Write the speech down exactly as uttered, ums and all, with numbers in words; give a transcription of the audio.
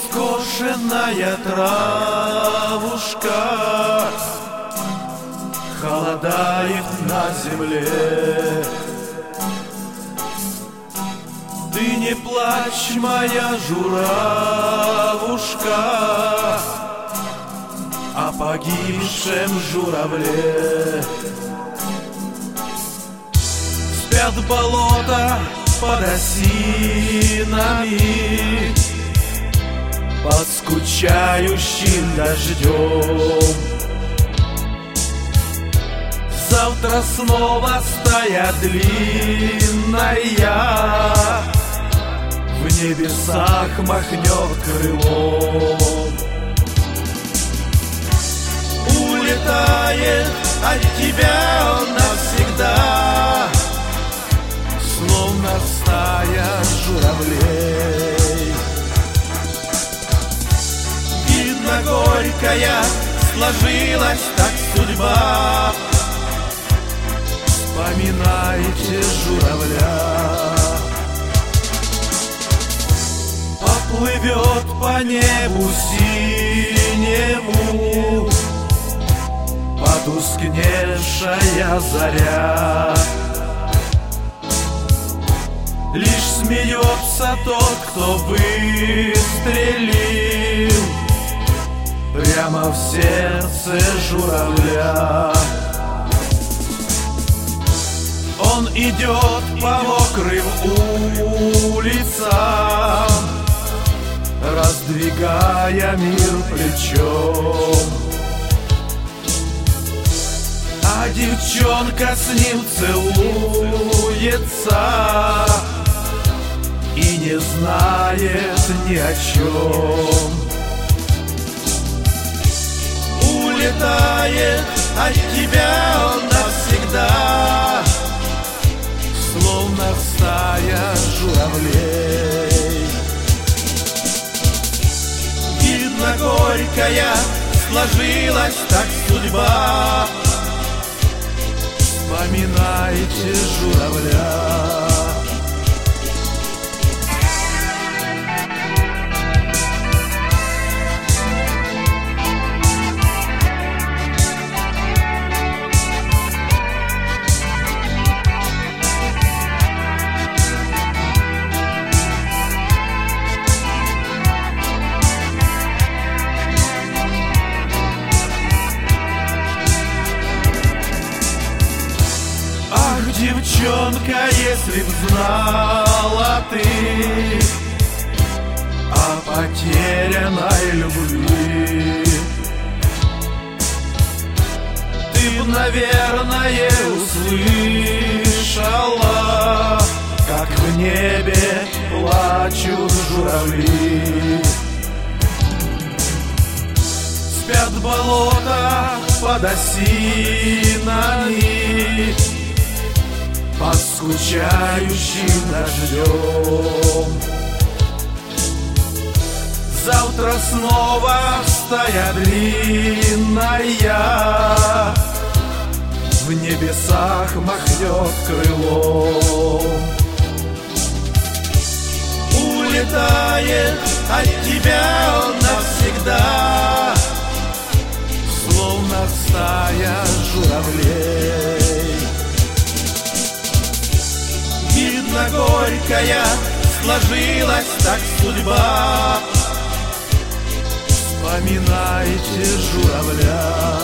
скошенная травушка холодает на земле. Ты не плачь, моя журавушка, о погибшем журавле. Спят болота под осинами, под скучающим дождем. Завтра снова стая длинная в небесах махнет крылом. Улетает от тебя он навсегда, словно стая журавлей. Видно, горькая сложилась так судьба. Вспоминайте журавля. Поплывет по небу синему потускневшая заря. Лишь смеется тот, кто выстрелил прямо в сердце журавля. Он идет по мокрым улицам, раздвигая мир плечом. А девчонка с ним целуется и не знает ни о чем. Улетает от тебя он навсегда, словно стая журавлей. Видно, горькая сложилась так судьба. Вспоминайте журавля. Девчонка, если б знала ты о потерянной любви, ты б, наверное, услышала, как в небе плачут журавли. Спят болота под осинами, под скучающим дождем. Завтра снова стая длинная в небесах махнет крылом. Улетает от тебя он навсегда, словно стая журавлей. Видно, горькая сложилась так судьба. Вспоминайте журавля.